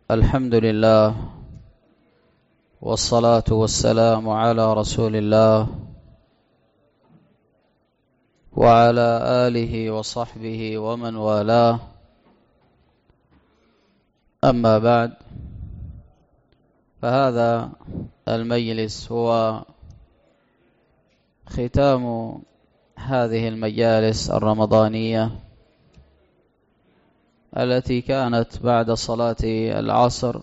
الحمد لله والصلاة والسلام على رسول الله وعلى آله وصحبه ومن والاه. أما بعد، فهذا المجلس هو ختام هذه المجالس الرمضانية التي كانت بعد صلاة العصر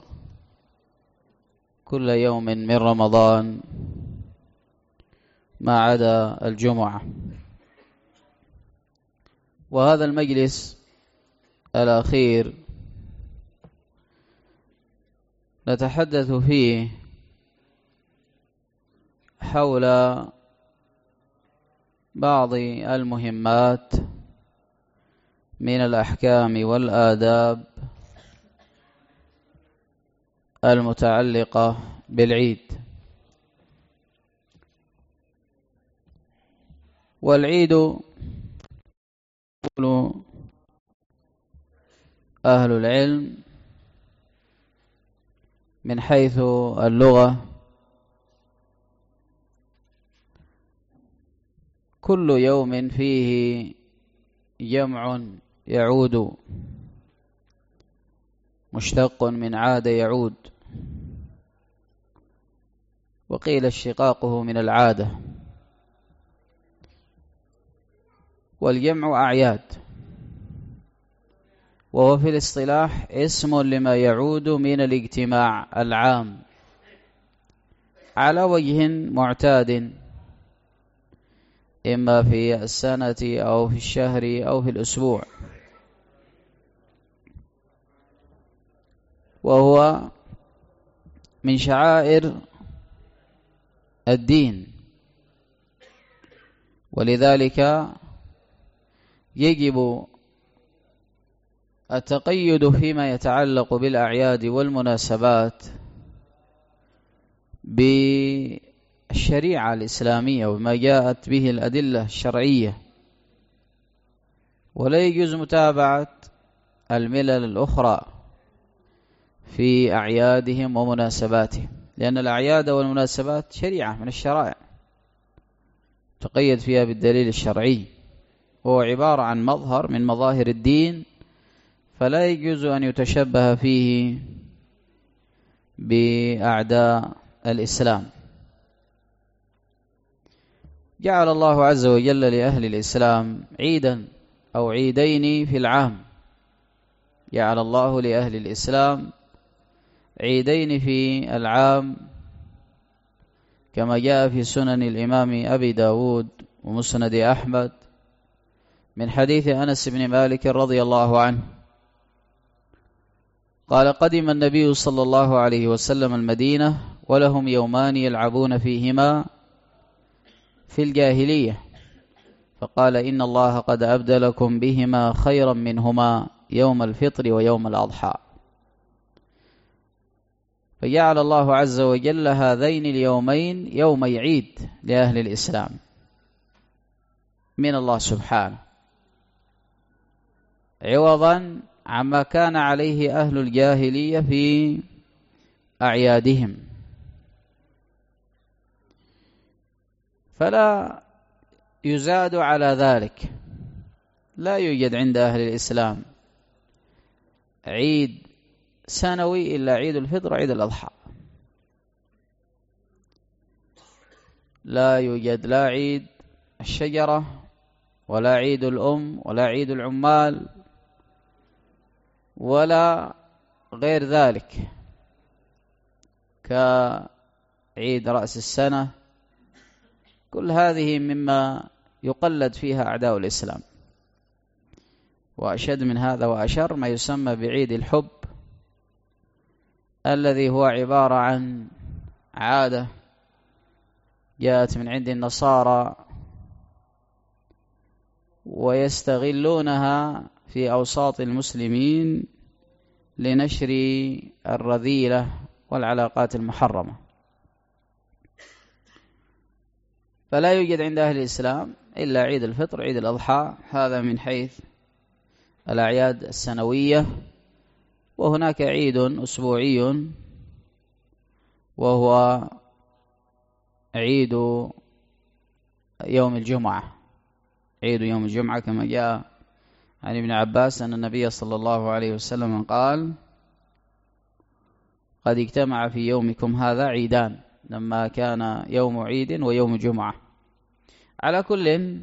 كل يوم من رمضان ما عدا الجمعة. وهذا المجلس الأخير نتحدث فيه حول بعض المهمات من الأحكام والآداب المتعلقة بالعيد. والعيد يقول أهل العلم من حيث اللغة كل يوم فيه جمع يعود، مشتق من عاد يعود، وقيل اشتقاقه من العادة. والجمع أعياد، وهو في الاصطلاح اسم لما يعود من الاجتماع العام على وجه معتاد، إما في السنة أو في الشهر أو في الأسبوع، وهو من شعائر الدين. ولذلك يجب التقيد فيما يتعلق بالأعياد والمناسبات بالشريعة الإسلامية وما جاءت به الأدلة الشرعية، ولا يجوز متابعة الملل الأخرى في أعيادهم ومناسباتهم، لأن الأعياد والمناسبات شريعة من الشرائع تقيد فيها بالدليل الشرعي، هو عبارة عن مظهر من مظاهر الدين، فلا يجوز أن يتشبه فيه بأعداء الإسلام. جعل الله عز وجل لأهل الإسلام عيدا أو عيدين في العام، جعل الله لأهل الإسلام عيدين في العام كما جاء في سنن الإمام أبي داود ومسند أحمد من حديث أنس بن مالك رضي الله عنه قال: قدم النبي صلى الله عليه وسلم المدينة ولهم يومان يلعبون فيهما في الجاهلية، فقال: إن الله قد أبدلكم بهما خيرا منهما يوم الفطر ويوم الأضحى. فجعل الله عز وجل هذين اليومين يومي عيد لأهل الإسلام من الله سبحانه، عوضا عما كان عليه أهل الجاهلية في أعيادهم. فلا يزاد على ذلك، لا يوجد عند أهل الإسلام عيد سنوي إلا عيد الفطر وعيد الأضحى. لا يوجد لا عيد الشجرة ولا عيد الأم ولا عيد العمال ولا غير ذلك كعيد رأس السنة. كل هذه مما يقلد فيها أعداء الإسلام. وأشد من هذا وأشر ما يسمى بعيد الحب، الذي هو عبارة عن عادة جاءت من عند النصارى ويستغلونها في أوساط المسلمين لنشر الرذيلة والعلاقات المحرمة. فلا يوجد عند أهل الإسلام إلا عيد الفطر عيد الأضحى، هذا من حيث الأعياد السنوية. وهناك عيد أسبوعي وهو عيد يوم الجمعة. عيد يوم الجمعة كما جاء عن ابن عباس أن النبي صلى الله عليه وسلم قال: قد اجتمع في يومكم هذا عيدان، لما كان يوم عيد ويوم جمعة. على كل،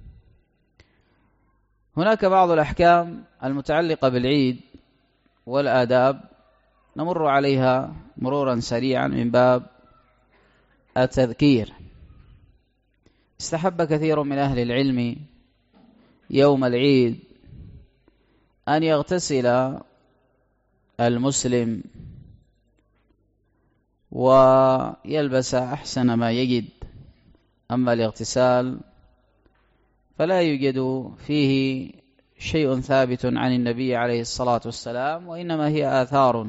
هناك بعض الأحكام المتعلقة بالعيد والآداب نمر عليها مرورا سريعا من باب التذكير. استحب كثير من أهل العلم يوم العيد أن يغتسل المسلم ويلبس أحسن ما يجد. أما الاغتسال فلا يوجد فيه شيء ثابت عن النبي عليه الصلاة والسلام، وإنما هي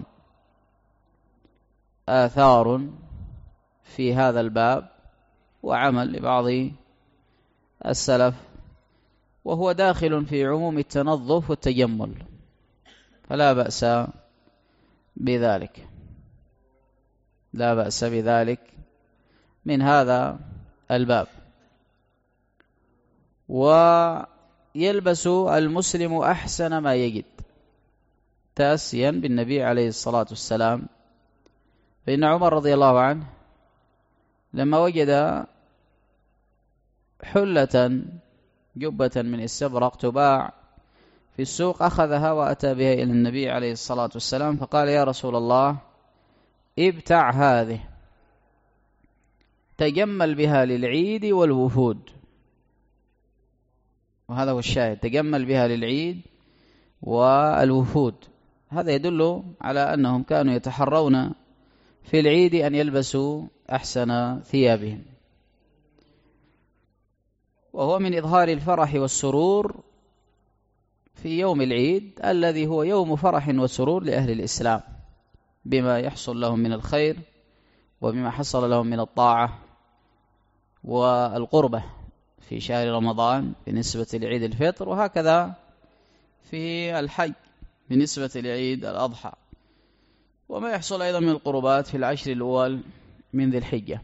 آثار في هذا الباب وعمل لبعض السلف، وهو داخل في عموم التنظف والتجمل، فلا بأس بذلك، لا بأس بذلك من هذا الباب. ويلبس المسلم أحسن ما يجد تأسيا بالنبي عليه الصلاة والسلام، فإن عمر رضي الله عنه لما وجد حلة جبة من استبرق تباع في السوق أخذها وأتى بها إلى النبي عليه الصلاة والسلام، فقال: يا رسول الله، ابتع هذه، تجمل بها للعيد والوفود. وهذا هو الشاهد، تجمل بها للعيد والوفود. هذا يدل على أنهم كانوا يتحرون في العيد أن يلبسوا أحسن ثيابهم، وهو من إظهار الفرح والسرور في يوم العيد الذي هو يوم فرح وسرور لأهل الإسلام، بما يحصل لهم من الخير وبما حصل لهم من الطاعة والقربة في شهر رمضان بالنسبة لعيد الفطر، وهكذا في الحج بالنسبة لعيد الأضحى، وما يحصل أيضا من القربات في العشر الأول من ذي الحجة.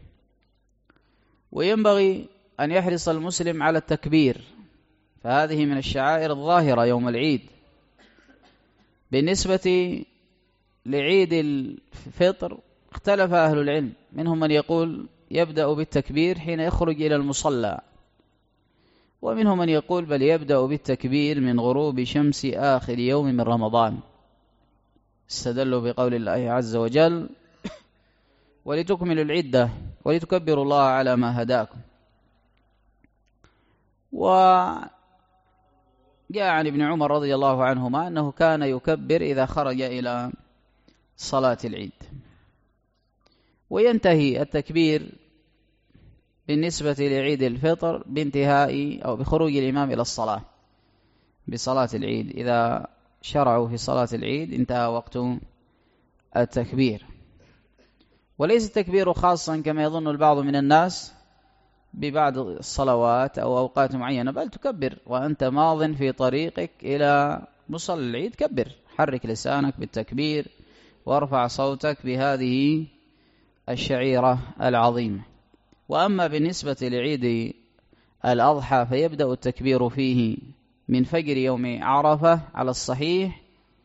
وينبغي أن يحرص المسلم على التكبير، فهذه من الشعائر الظاهرة يوم العيد. بالنسبة لعيد الفطر اختلف أهل العلم، منهم من يقول يبدأ بالتكبير حين يخرج إلى المصلى، ومنهم من يقول بل يبدأ بالتكبير من غروب شمس آخر يوم من رمضان، استدلوا بقول الله عز وجل: ولتكملوا العدة ولتكبروا الله على ما هداكم. وجاء عن ابن عمر رضي الله عنهما أنه كان يكبر إذا خرج إلى صلاة العيد. وينتهي التكبير بالنسبة لعيد الفطر بانتهاء أو بخروج الإمام إلى الصلاة بصلاة العيد. إذا شرعوا في صلاة العيد انتهى وقت التكبير. وليس التكبير خاصا كما يظن البعض من الناس ببعض الصلوات أو أوقات معينة، بل تكبر وأنت ماض في طريقك إلى مصلى العيد، كبر، حرك لسانك بالتكبير وارفع صوتك بهذه الشعيرة العظيمة. وأما بالنسبة لعيد الأضحى فيبدأ التكبير فيه من فجر يوم عرفة على الصحيح،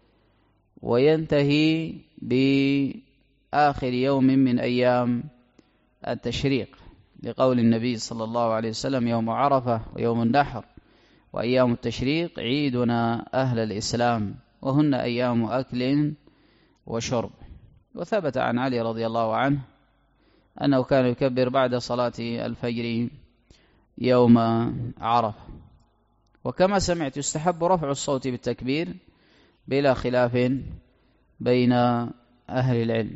وينتهي بآخر يوم من أيام التشريق، لقول النبي صلى الله عليه وسلم: يوم عرفة ويوم النحر وأيام التشريق عيدنا أهل الإسلام، وهن أيام أكل وشرب. وثبت عن علي رضي الله عنه أنه كان يكبر بعد صلاة الفجر يوم عرفة. وكما سمعت يستحب رفع الصوت بالتكبير بلا خلاف بين أهل العلم.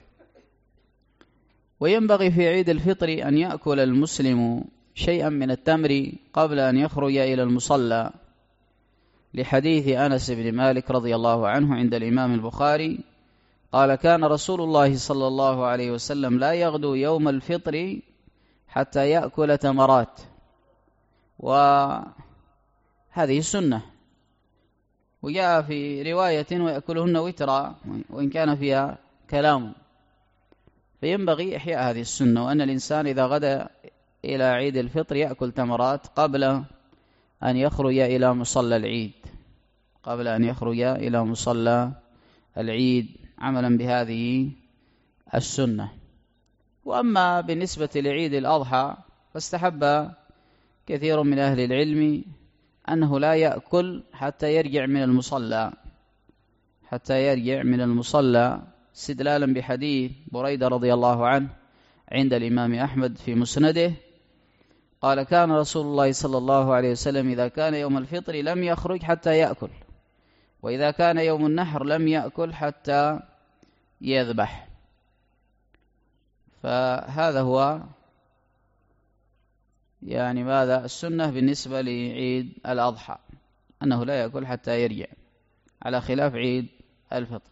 وينبغي في عيد الفطر أن يأكل المسلم شيئا من التمر قبل أن يخرج إلى المصلى، لحديث أنس بن مالك رضي الله عنه عند الإمام البخاري قال: كان رسول الله صلى الله عليه وسلم لا يغدو يوم الفطر حتى يأكل تمرات. وهذه سنة وجاء في رواية ويأكلهن وترا وإن كان فيها كلام. فينبغي إحياء هذه السنة، وأن الإنسان إذا غدا إلى عيد الفطر يأكل تمرات قبل أن يخرج إلى مصلى العيد، قبل أن يخرج إلى مصلى العيد، عملا بهذه السنة. وأما بالنسبة لعيد الأضحى فاستحب كثير من أهل العلم أنه لا يأكل حتى يرجع من المصلى، حتى يرجع من المصلى، استدلالا بحديث بريدة رضي الله عنه عند الإمام أحمد في مسنده قال: كان رسول الله صلى الله عليه وسلم إذا كان يوم الفطر لم يخرج حتى يأكل، وإذا كان يوم النحر لم يأكل حتى يذبح. فهذا هو يعني ماذا السنة بالنسبة لعيد الأضحى، أنه لا يأكل حتى يرجع، على خلاف عيد الفطر.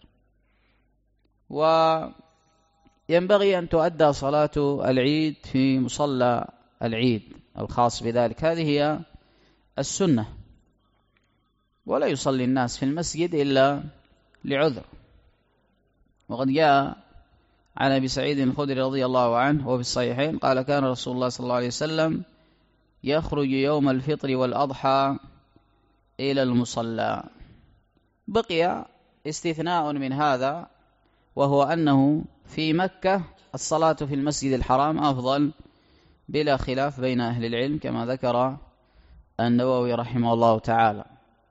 وينبغي أن تؤدى صلاة العيد في مصلى العيد الخاص بذلك، هذه هي السنة، ولا يصلي الناس في المسجد إلا لعذر. وقد جاء عن أبي سعيد الخدري رضي الله عنه وفي الصحيحين قال: كان رسول الله صلى الله عليه وسلم يخرج يوم الفطر والأضحى إلى المصلى. بقي استثناء من هذا، وهو أنه في مكة الصلاة في المسجد الحرام أفضل بلا خلاف بين أهل العلم، كما ذكر النووي رحمه الله تعالى.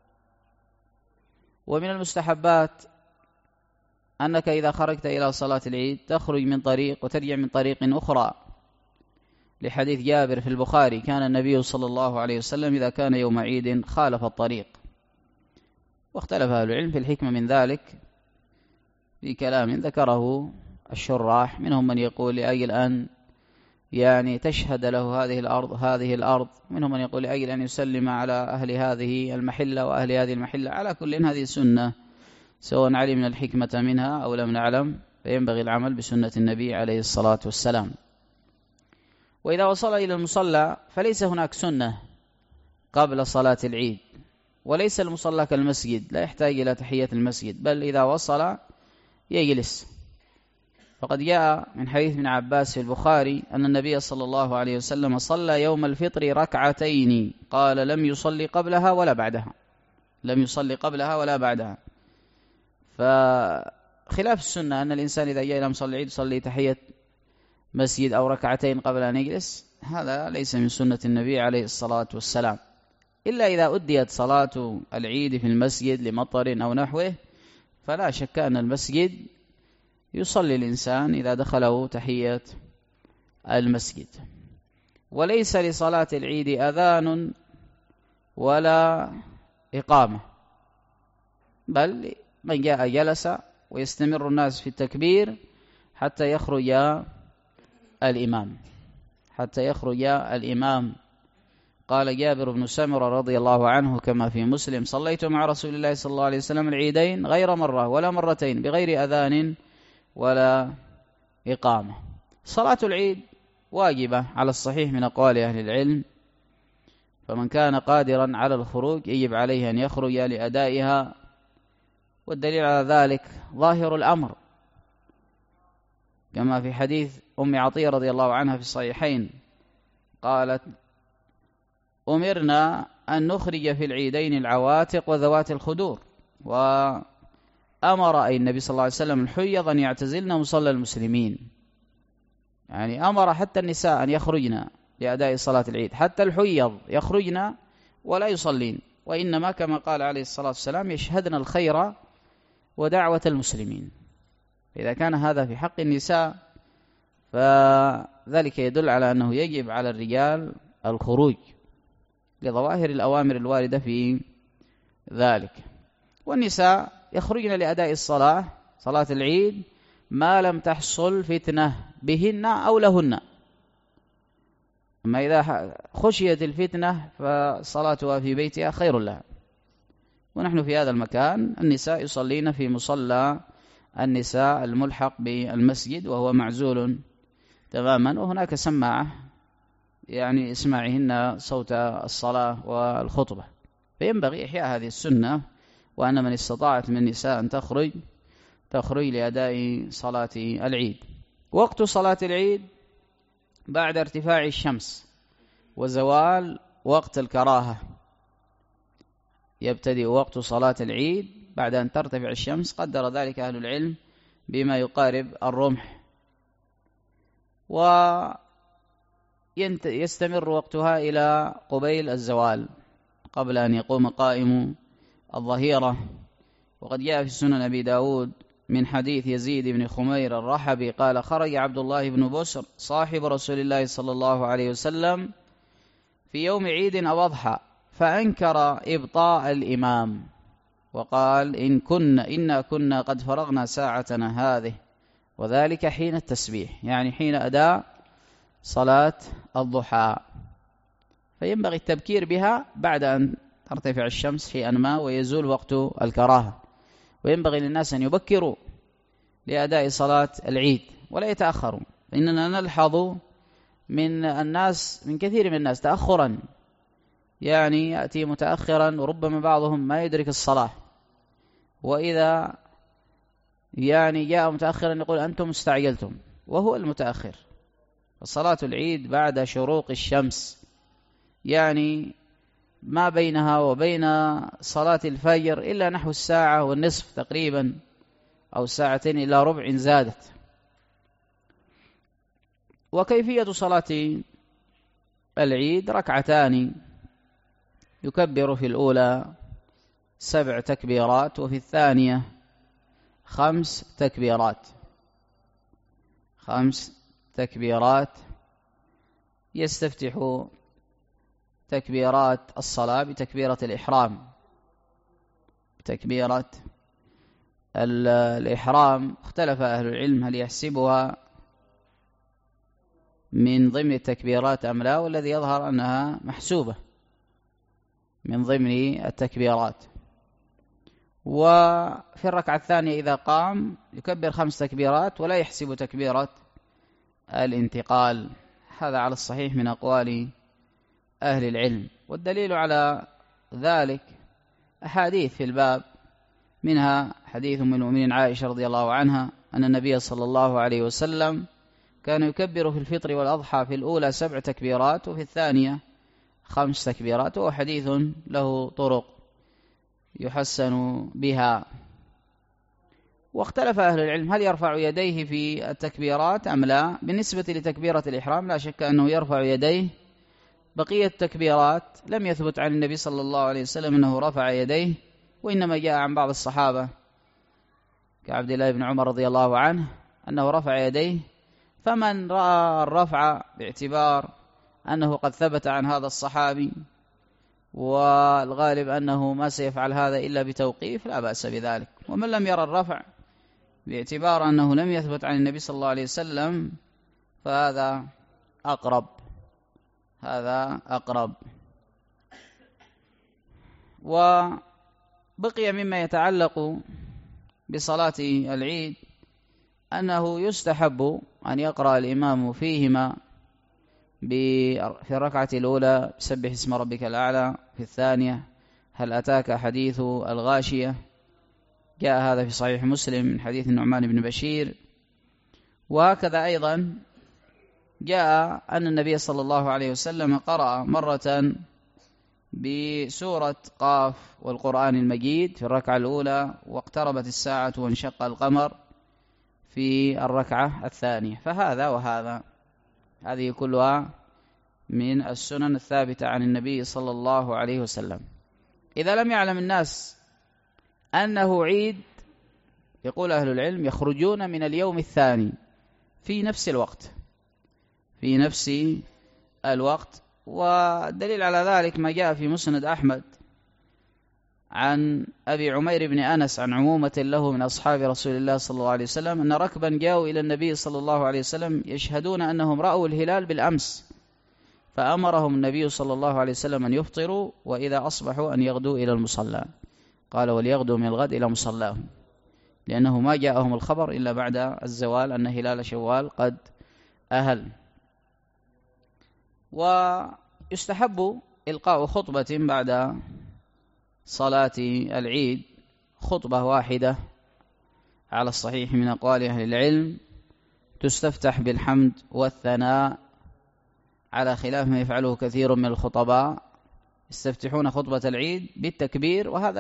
ومن المستحبات أنك إذا خرجت إلى صلاة العيد تخرج من طريق وترجع من طريق أخرى، لحديث جابر في البخاري: كان النبي صلى الله عليه وسلم إذا كان يوم عيد خالف الطريق. واختلف أهل العلم في الحكمة من ذلك في كلام ذكره الشراح، منهم من يقول لأجل أن يعني تشهد له هذه الأرض، منهم من يقول لأجل أن يسلم على أهل هذه المحلة وأهل هذه المحلة. على كل هذه سنة، سواء علمنا الحكمة منها أو لم نعلم، فينبغي العمل بسنة النبي عليه الصلاة والسلام. وإذا وصل إلى المصلى فليس هناك سنة قبل صلاة العيد، وليس المصلى كالمسجد لا يحتاج إلى تحية المسجد، بل إذا وصل يجلس. فقد جاء من حديث ابن عباس في البخاري أن النبي صلى الله عليه وسلم صلى يوم الفطر ركعتين، قال: لم يصلي قبلها ولا بعدها، لم يصلي قبلها ولا بعدها. فخلاف السنة أن الإنسان إذا جاء إلى مصلى العيد يصلي تحية مسجد أو ركعتين قبل أن يجلس، هذا ليس من سنة النبي عليه الصلاة والسلام، إلا إذا أديت صلاة العيد في المسجد لمطر أو نحوه، فلا شك أن المسجد يصلي الإنسان إذا دخله تحية المسجد. وليس لصلاة العيد أذان ولا إقامة، بل من جاء جلس ويستمر الناس في التكبير حتى يخرج الإمام، حتى يخرج الإمام. قال جابر بن سمرة رضي الله عنه كما في مسلم: صليت مع رسول الله صلى الله عليه وسلم العيدين غير مرة ولا مرتين بغير أذان ولا إقامة. صلاة العيد واجبة على الصحيح من أقوال أهل العلم، فمن كان قادرا على الخروج يجب عليه أن يخرج لأدائها. والدليل على ذلك ظاهر الأمر، كما في حديث أم عطية رضي الله عنها في الصحيحين قالت: أمرنا أن نخرج في العيدين العواتق وذوات الخدور، وأمر أي النبي صلى الله عليه وسلم الحيض أن يعتزلن مصلى المسلمين، يعني أمر حتى النساء أن يخرجن لأداء صلاة العيد، حتى الحيض يخرجن ولا يصلين، وإنما كما قال عليه الصلاة والسلام يشهدن الخير ودعوة المسلمين. إذا كان هذا في حق النساء فذلك يدل على أنه يجب على الرجال الخروج لظواهر الأوامر الواردة في ذلك. والنساء يخرجن لأداء الصلاة، صلاة العيد، ما لم تحصل فتنة بهن أو لهن. أما إذا خشيت الفتنة فصلاتها في بيتها خير لها. ونحن في هذا المكان النساء يصلين في مصلى النساء الملحق بالمسجد، وهو معزول تماما، وهناك سماعة يعني اسماعهن صوت الصلاة والخطبة. فينبغي إحياء هذه السنة وأن من استطاعت من النساء أن تخرج لأداء صلاة العيد. وقت صلاة العيد بعد ارتفاع الشمس وزوال وقت الكراهة. يبتدئ وقت صلاة العيد بعد أن ترتفع الشمس، قدر ذلك أهل العلم بما يقارب الرمح، ويستمر وقتها إلى قبيل الزوال قبل أن يقوم قائم الظهيرة. وقد جاء في سنن أبي داود من حديث يزيد بن خمير الرحبي قال: خرج عبد الله بن بسر صاحب رسول الله صلى الله عليه وسلم في يوم عيد أو أضحى فأنكر إبطاء الإمام وقال: إنا كنا قد فرغنا ساعتنا هذه، وذلك حين التسبيح، يعني حين أداء صلاة الضحى، فينبغي التبكير بها بعد أن ترتفع الشمس شيئا ما ويزول وقت الكراهة. وينبغي للناس أن يبكروا لأداء صلاة العيد ولا يتأخروا، فإننا نلحظ من كثير من الناس تأخرا، يعني يأتي متأخرا وربما بعضهم ما يدرك الصلاة، وإذا يعني جاء متأخرا يقول أنتم استعجلتم وهو المتأخر. فصلاة العيد بعد شروق الشمس، يعني ما بينها وبين صلاة الفجر إلا نحو الساعة والنصف تقريبا، أو ساعتين إلى ربع زادت. وكيفية صلاة العيد ركعتان، يكبر في الأولى 7 تكبيرات وفي الثانية 5 تكبيرات. 5 تكبيرات، يستفتح تكبيرات الصلاة بتكبيرة الإحرام. بتكبيرة الإحرام اختلف أهل العلم هل يحسبها من ضمن التكبيرات أم لا، والذي يظهر أنها محسوبة من ضمن التكبيرات. وفي الركعة الثانية إذا قام يكبر 5 تكبيرات ولا يحسب تكبيرة الانتقال. هذا على الصحيح من أقوال أهل العلم، والدليل على ذلك أحاديث في الباب، منها حديث من المؤمنين عائشة رضي الله عنها أن النبي صلى الله عليه وسلم كان يكبر في الفطر والأضحى في الأولى 7 تكبيرات وفي الثانية 5 تكبيرات، وهو حديث له طرق يحسن بها. واختلف أهل العلم هل يرفع يديه في التكبيرات أم لا. بالنسبة لتكبيرة الإحرام لا شك أنه يرفع يديه. بقية التكبيرات لم يثبت عن النبي صلى الله عليه وسلم أنه رفع يديه، وإنما جاء عن بعض الصحابة كعبد الله بن عمر رضي الله عنه أنه رفع يديه. فمن رأى الرفع باعتبار أنه قد ثبت عن هذا الصحابي والغالب أنه ما سيفعل هذا إلا بتوقيف لا بأس بذلك. ومن لم يرى الرفع باعتبار أنه لم يثبت عن النبي صلى الله عليه وسلم فهذا أقرب. وبقي مما يتعلق بصلاة العيد أنه يستحب أن يقرأ الإمام فيهما في الركعة الأولى بسبح اسم ربك الأعلى، في الثانية هل أتاك حديث الغاشية، جاء هذا في صحيح مسلم من حديث النعمان بن بشير. وهكذا أيضا جاء أن النبي صلى الله عليه وسلم قرأ مرة بسورة قاف والقرآن المجيد في الركعة الأولى، واقتربت الساعة وانشق القمر في الركعة الثانية. فهذا وهذا، هذه كلها من السنن الثابتة عن النبي صلى الله عليه وسلم. إذا لم يعلم الناس أنه عيد، يقول أهل العلم يخرجون من اليوم الثاني في نفس الوقت. والدليل على ذلك ما جاء في مسند أحمد عن أبي عمير بن أنس عن عمومة له من أصحاب رسول الله صلى الله عليه وسلم أن ركبا جاءوا إلى النبي صلى الله عليه وسلم يشهدون أنهم رأوا الهلال بالأمس، فأمرهم النبي صلى الله عليه وسلم أن يفطروا وإذا أصبحوا أن يغدوا إلى المصلى. قال وليغدوا من الغد إلى مصلاهم، لأنه ما جاءهم الخبر إلا بعد الزوال أن هلال شوال قد أهل. ويستحب إلقاء خطبة بعد صلاة العيد خطبة واحدة على الصحيح من أقوال أهل العلم، تستفتح بالحمد والثناء، على خلاف ما يفعله كثير من الخطباء، يستفتحون خطبة العيد بالتكبير، وهذا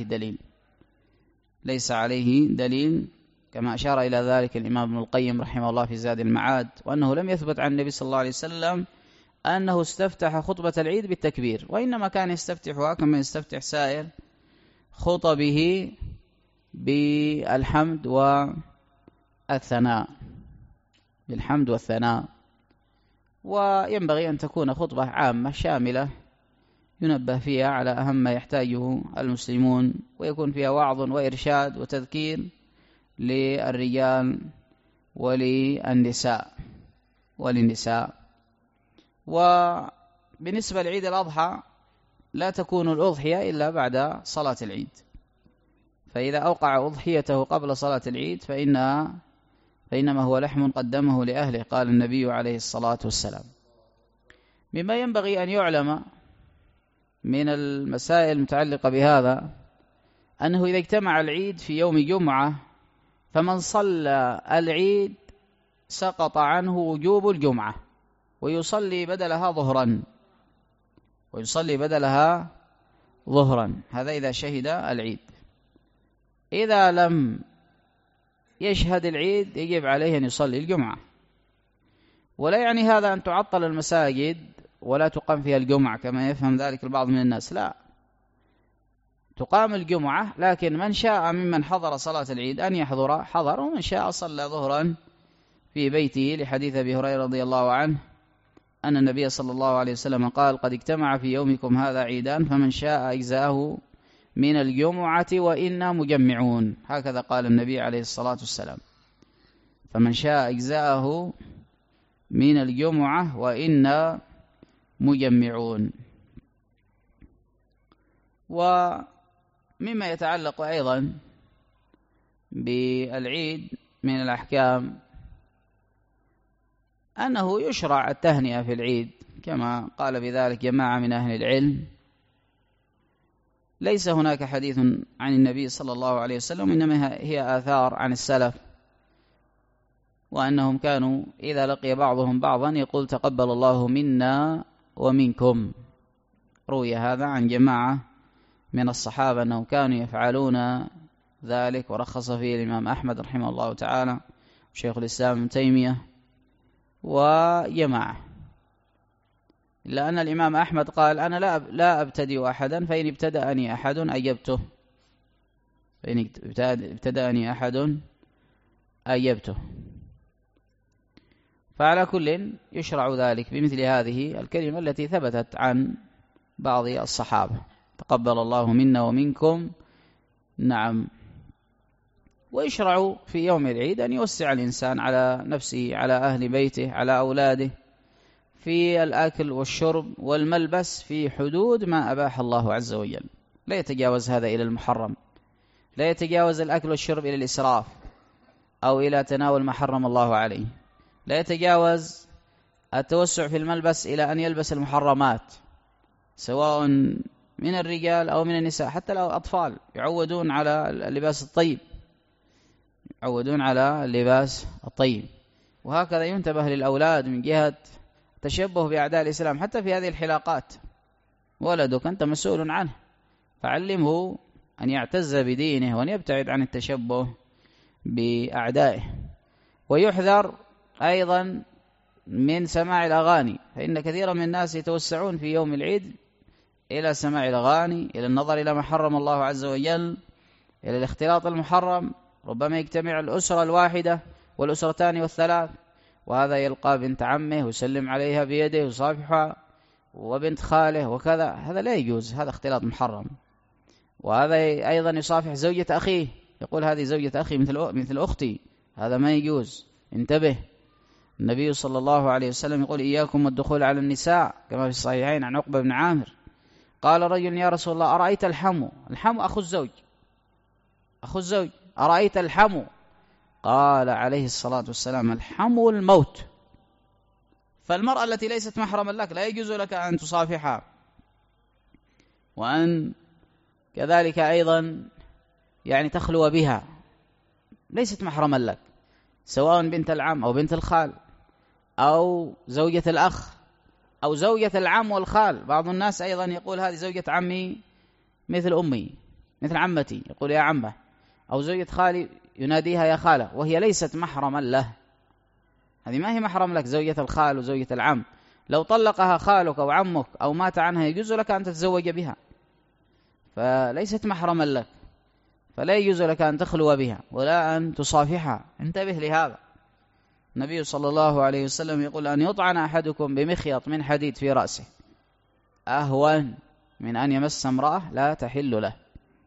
ليس عليه دليل كما أشار إلى ذلك الإمام ابن القيم رحمه الله في زاد المعاد، وأنه لم يثبت عن النبي صلى الله عليه وسلم أنه استفتح خطبة العيد بالتكبير، وإنما كان يستفتحها كما يستفتح سائر خطبه بالحمد والثناء. وينبغي أن تكون خطبة عامة شاملة ينبه فيها على أهم ما يحتاجه المسلمون، ويكون فيها وعظ وإرشاد وتذكير للرجال وللنساء. وبالنسبة لعيد الأضحى لا تكون الأضحية إلا بعد صلاة العيد، فإذا أوقع أضحيته قبل صلاة العيد فإنما هو لحم قدمه لأهله، قال النبي عليه الصلاة والسلام. مما ينبغي أن يعلم من المسائل المتعلقة بهذا أنه إذا اجتمع العيد في يوم جمعة فمن صلى العيد سقط عنه وجوب الجمعة، ويصلي بدلها ظهرا، هذا إذا شهد العيد. إذا لم يشهد العيد يجب عليه أن يصلي الجمعة، ولا يعني هذا أن تعطل المساجد ولا تقام فيها الجمعة كما يفهم ذلك البعض من الناس، لا، تقام الجمعة، لكن من شاء ممن حضر صلاة العيد أن يحضر حضر، ومن شاء صلى ظهرا في بيته، لحديث أبي هريرة رضي الله عنه أن النبي صلى الله عليه وسلم قال: قد اجتمع في يومكم هذا عيدان فمن شاء أجزاه من الجمعة وإنا مجمعون، هكذا قال النبي عليه الصلاة والسلام، فمن شاء أجزاه من الجمعة وإنا مجمعون. ومما يتعلق أيضا بالعيد من الأحكام أنه يشرع التهنئة في العيد، كما قال بذلك جماعة من أهل العلم. ليس هناك حديث عن النبي صلى الله عليه وسلم، إنما هي آثار عن السلف، وأنهم كانوا إذا لقي بعضهم بعضا يقول: تقبل الله منا ومنكم. روي هذا عن جماعة من الصحابة أنهم كانوا يفعلون ذلك، ورخص فيه الإمام أحمد رحمه الله تعالى وشيخ الإسلام ابن تيمية وجماعة، إلا أن الإمام أحمد قال: أنا لا أبتدئ أحدا، فإن ابتدأني أحد أجبته. فعلى كل يشرع ذلك بمثل هذه الكلمة التي ثبتت عن بعض الصحابة: تقبل الله منا ومنكم. نعم. ويشرع في يوم العيد أن يوسع الإنسان على نفسه، على أهل بيته، على أولاده، في الأكل والشرب والملبس في حدود ما أباح الله عز وجل، لا يتجاوز هذا إلى المحرم، لا يتجاوز الأكل والشرب إلى الإسراف أو إلى تناول ما حرم الله عليه، لا يتجاوز التوسع في الملبس إلى أن يلبس المحرمات، سواء من الرجال أو من النساء، حتى لو أطفال يعودون على اللباس الطيب. وهكذا ينتبه للأولاد من جهة تشبه بأعداء الإسلام، حتى في هذه الحلاقات، ولدك أنت مسؤول عنه، فعلمه أن يعتز بدينه وأن يبتعد عن التشبه بأعدائه. ويحذر أيضا من سماع الأغاني، فإن كثيرا من الناس يتوسعون في يوم العيد إلى سماع الأغاني، إلى النظر إلى ما حرم الله عز وجل، إلى الاختلاط المحرم. ربما يجتمع الأسرة الواحدة والأسرتان والثلاث، وهذا يلقى بنت عمه ويسلم عليها بيده ويصافحها، وبنت خاله وكذا، هذا لا يجوز، هذا اختلاط محرم. وهذا أيضا يصافح زوجة أخيه، يقول: هذه زوجة أخي مثل أختي، هذا ما يجوز، انتبه. النبي صلى الله عليه وسلم يقول: إياكم والدخول على النساء، كما في الصحيحين عن عقبة بن عامر قال رجل: يا رسول الله، أرأيت الحمو أخو الزوج، أرأيت الحمو؟ قال عليه الصلاة والسلام: الحمو الموت. فالمرأة التي ليست محرما لك لا يجوز لك أن تصافحها، وأن كذلك أيضا يعني تخلو بها، ليست محرما لك، سواء بنت العم أو بنت الخال أو زوجة الأخ أو زوجة العم والخال. بعض الناس أيضا يقول هذه زوجة عمي مثل أمي مثل عمتي، يقول يا عمه، أو زوجة خالي يناديها يا خالة، وهي ليست محرما له. هذه ما هي محرم لك، زوجة الخال وزوجة العم. لو طلقها خالك أو عمك أو مات عنها يجوز لك أن تتزوج بها، فليست محرما لك، فلا يجوز لك أن تخلو بها ولا أن تصافحها. انتبه لهذا. النبي صلى الله عليه وسلم يقول أن يطعن أحدكم بمخيط من حديد في رأسه أهون من أن يمس امرأة لا تحل له،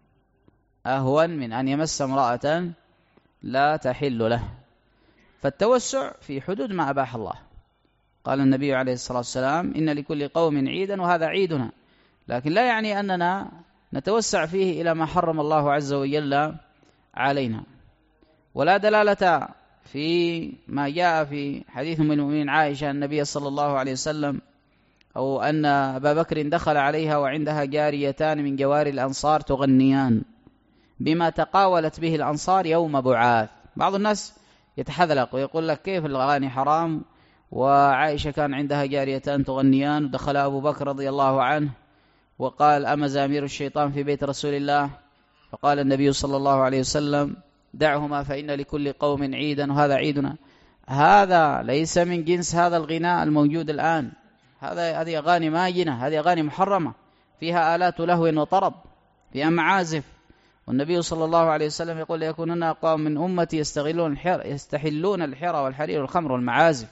أهون من أن يمس امرأة لا تحل له. فالتوسع في حدود ما أباح الله. قال النبي عليه الصلاة والسلام إن لكل قوم عيدا وهذا عيدنا، لكن لا يعني أننا نتوسع فيه إلى ما حرم الله عز وجل علينا. ولا دلالة في ما جاء في حديث من المؤمنين عائشة النبي صلى الله عليه وسلم، أو أن أبا بكر دخل عليها وعندها جاريتان من جواري الأنصار تغنيان بما تقاولت به الأنصار يوم بعاث. بعض الناس يتحذلق ويقول لك كيف الأغاني حرام، وعائشة كان عندها جاريتان تغنيان، ودخل أبو بكر رضي الله عنه وقال أمزامير الشيطان في بيت رسول الله، فقال النبي صلى الله عليه وسلم دعهما فإن لكل قوم عيدا وهذا عيدنا. هذا ليس من جنس هذا الغناء الموجود الآن، هذه أغاني ماجنة، هذه أغاني محرمة فيها آلات لهو وطرب، فيها معازف. والنبي صلى الله عليه وسلم يقول ليكونن أقوام من أمتي يستحلون الحر والحرير والخمر والمعازف،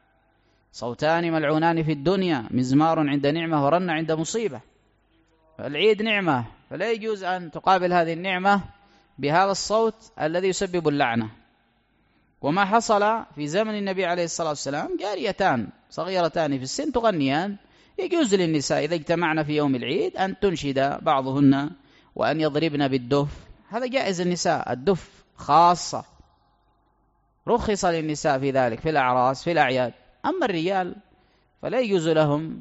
صوتان ملعونان في الدنيا، مزمار عند نعمة ورن عند مصيبة. فالعيد نعمة، فلا يجوز أن تقابل هذه النعمة بهذا الصوت الذي يسبب اللعنة. وما حصل في زمن النبي عليه الصلاة والسلام جاريتان صغيرتان في السن تغنيان، يجوز للنساء إذا اجتمعن في يوم العيد أن تنشد بعضهن وأن يضربن بالدف، هذا جائز النساء، الدف خاصة رخص للنساء في ذلك في الأعراس في الأعياد. أما الرجال فلا يجوز لهم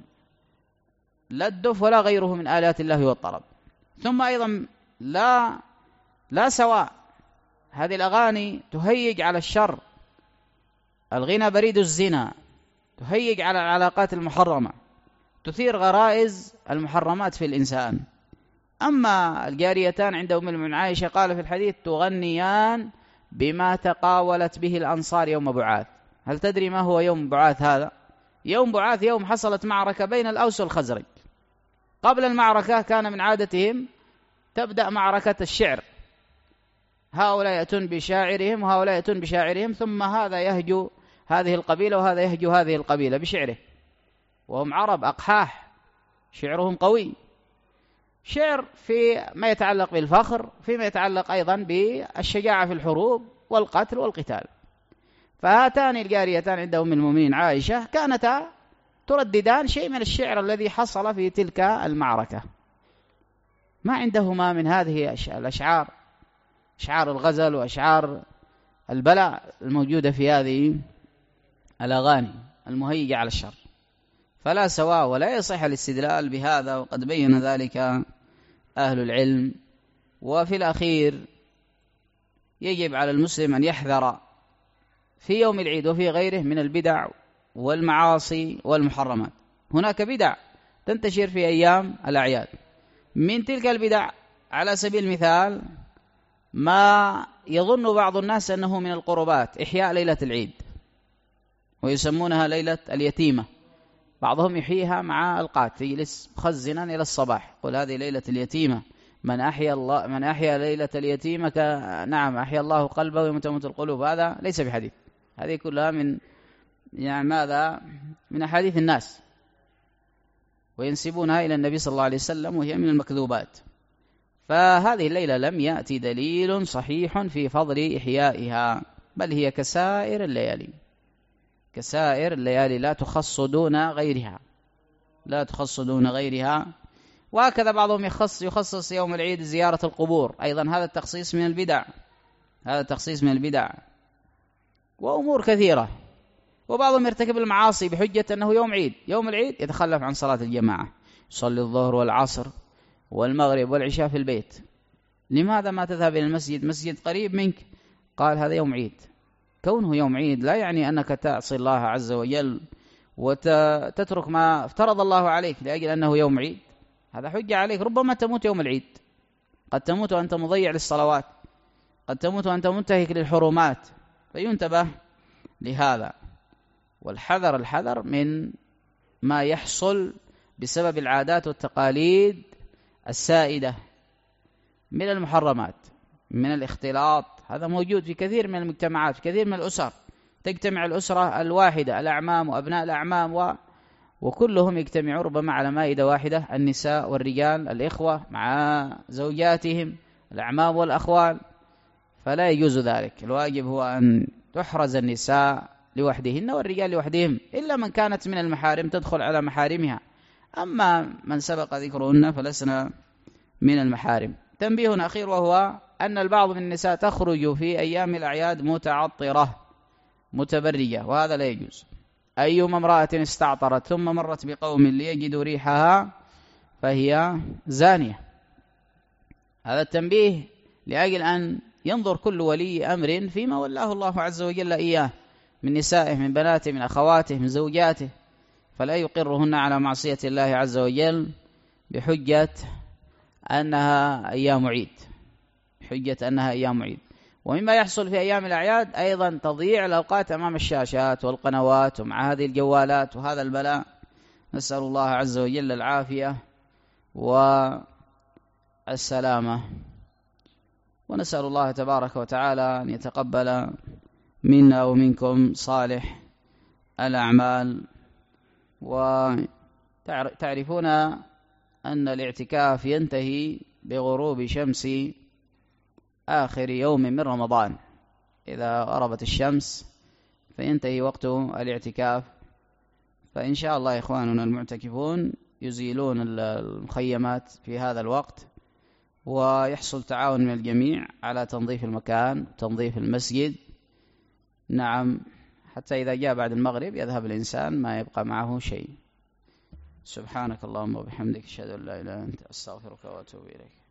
لا الدف ولا غيره من آلات الله والطرب. ثم أيضا لا سواء، هذه الأغاني تهيج على الشر، الغنى بريد الزنا، تهيج على العلاقات المحرمة، تثير غرائز المحرمات في الإنسان. أما الجاريتان عند أم المؤمنين عائشة قال في الحديث تغنيان بما تقاولت به الأنصار يوم بعاث. هل تدري ما هو يوم بعاث هذا؟ يوم بعاث يوم حصلت معركة بين الأوس والخزرج. قبل المعركة كان من عادتهم تبدأ معركة الشعر، هؤلاء يأتون بشاعرهم وهؤلاء يأتون بشاعرهم، ثم هذا يهجو هذه القبيلة وهذا يهجو هذه القبيلة بشعره، وهم عرب أقحاح شعرهم قوي، شعر في ما يتعلق بالفخر، فيما يتعلق أيضا بالشجاعة في الحروب والقتل والقتال. فهاتان الجاريتان عند أم المؤمنين عائشة كانتا ترددان شيء من الشعر الذي حصل في تلك المعركة، ما عندهما من هذه الأشعار، أشعار الغزل وأشعار البلاء الموجودة في هذه الأغاني المهيجة على الشر. فلا سواء ولا يصح الاستدلال بهذا، وقد بين ذلك أهل العلم. وفي الأخير يجب على المسلم أن يحذر في يوم العيد وفي غيره من البدع والمعاصي والمحرمات. هناك بدع تنتشر في أيام الأعياد، من تلك البدع على سبيل المثال ما يظن بعض الناس أنه من القربات، إحياء ليلة العيد ويسمونها ليلة اليتيمة. بعضهم يحييها مع القات، يجلس مخزنا إلى الصباح، قل هذه ليلة اليتيمة، من أحيا ليلة اليتيمة نعم أحيا الله قلبه يوم تموت القلوب. هذا ليس بحديث، هذه كلها من ماذا؟ من أحاديث الناس، وينسبونها إلى النبي صلى الله عليه وسلم، وهي من المكذوبات. فهذه الليلة لم يأتي دليل صحيح في فضل إحيائها، بل هي كسائر الليالي، كسائر الليالي لا تخص دون غيرها، لا تخص دون غيرها. وهكذا بعضهم يخصص يوم العيد زيارة القبور، أيضا هذا التخصيص من البدع، هذا التخصيص من البدع وأمور كثيرة. وبعضهم يرتكب المعاصي بحجة أنه يوم عيد، يوم العيد يتخلف عن صلاة الجماعة، يصلي الظهر والعصر والمغرب والعشاء في البيت، لماذا ما تذهب إلى المسجد؟ مسجد قريب منك. قال هذا يوم عيد. كونه يوم عيد لا يعني أنك تعصي الله عز وجل وتترك ما افترض الله عليك لأجل أنه يوم عيد. هذا حجة عليك. ربما تموت يوم العيد، قد تموت وأنت مضيع للصلوات، قد تموت وأنت منتهك للحرمات، فينتبه لهذا. الحذر من ما يحصل بسبب العادات والتقاليد السائدة من المحرمات، من الاختلاط. هذا موجود في كثير من المجتمعات، في كثير من الأسر. تجتمع الأسرة الواحدة، الأعمام وأبناء الأعمام وكلهم يجتمعون ربما على مائدة واحدة، النساء والرجال، الإخوة مع زوجاتهم، الأعمام والأخوال. فلا يجوز ذلك. الواجب هو أن تحرز النساء لوحدهن والرجال لوحدهم، إلا من كانت من المحارم تدخل على محارمها، أما من سبق ذكرهن فلسنا من المحارم. تنبيه أخير، وهو أن البعض من النساء تخرج في أيام الأعياد متعطرة متبرجة، وهذا لا يجوز. أيما امرأة استعطرت ثم مرت بقوم ليجدوا ريحها فهي زانية. هذا التنبيه لأجل أن ينظر كل ولي أمر فيما ولاه الله عز وجل إياه من نسائه، من بناته، من أخواته، من زوجاته، فلا يقرهن على معصية الله عز وجل بحجة أنها أيام عيد. ومما يحصل في أيام الأعياد أيضا تضييع الأوقات أمام الشاشات والقنوات ومع هذه الجوالات وهذا البلاء. نسأل الله عز وجل العافية والسلامة، ونسأل الله تبارك وتعالى أن يتقبل منا ومنكم صالح الأعمال. وتعرفون أن الاعتكاف ينتهي بغروب شمس آخر يوم من رمضان. إذا غربت الشمس فينتهي وقت الاعتكاف. فإن شاء الله إخواننا المعتكفون يزيلون المخيمات في هذا الوقت، ويحصل تعاون من الجميع على تنظيف المكان، تنظيف المسجد. نعم، حتى إذا جاء بعد المغرب يذهب الإنسان ما يبقى معه شيء. سبحانك اللهم وبحمدك، أشهد أن لا إله إلا أنت، أستغفرك وأتوب إليك.